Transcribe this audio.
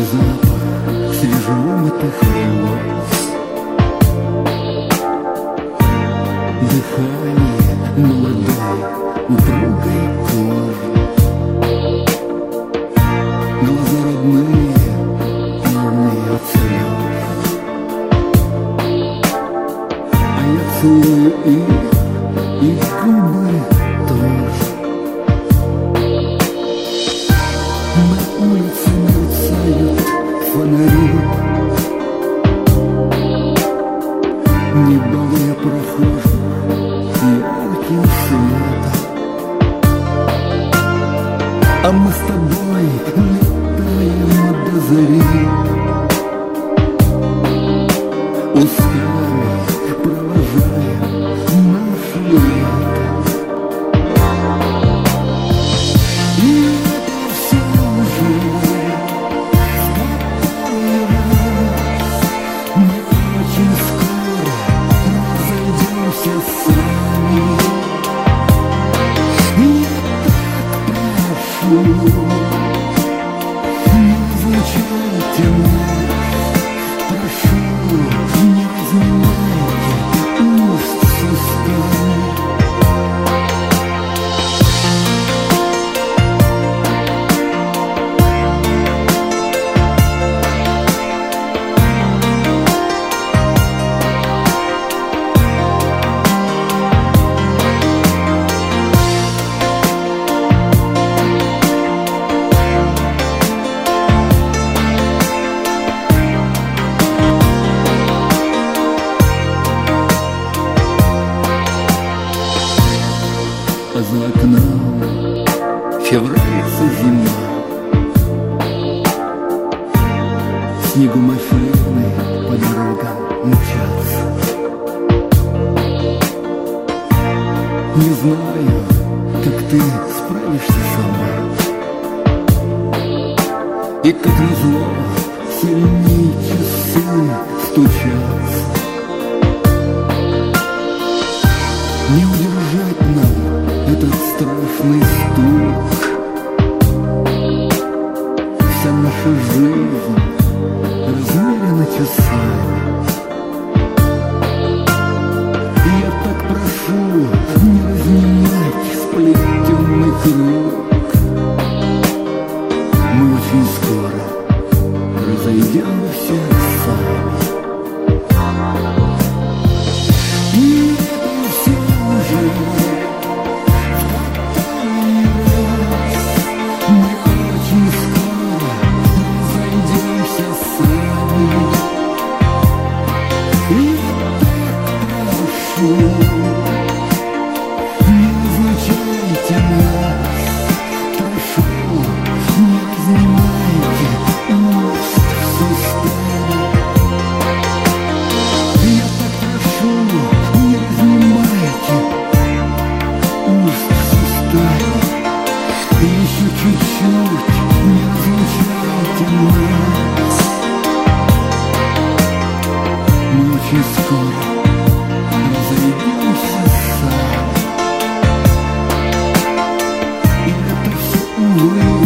запах свежевымытых волос, дыхание молодой упругой кожи, глаза родные, полные от слез, а я целую их и губы тоже. На улице мерцают фонари, не балуя прохожих ярким светом, а мы с тобой летаем до зари, устали, провожая наше лето. И это все уже второй раз. Мы очень скоро разойдемся сами. Я так прошу, не разлучайте нас, прошу, не разнимайте уст с устами. А за окном февральца зима, в снегу машины по дорогам мчатся. Не знаю, как ты справишься сама, и как назло сильней часы стучатся. Не удержать нам этот страшный стук. Вся наша жизнь размерена часами. И я так прошу не разнимать сплетенных рук. Мы очень скоро разойдемся сами. И это все уже второй раз. Мы очень скоро разойдемся сами. И так прошу, не разлучайте нас, прошу, не разнимайте уст с устами. Я так прошу, не разнимайте уст с устами. Еще чуть-чуть не разлучайте нас. Мы очень скоро разойдемся сами. И это все, увы,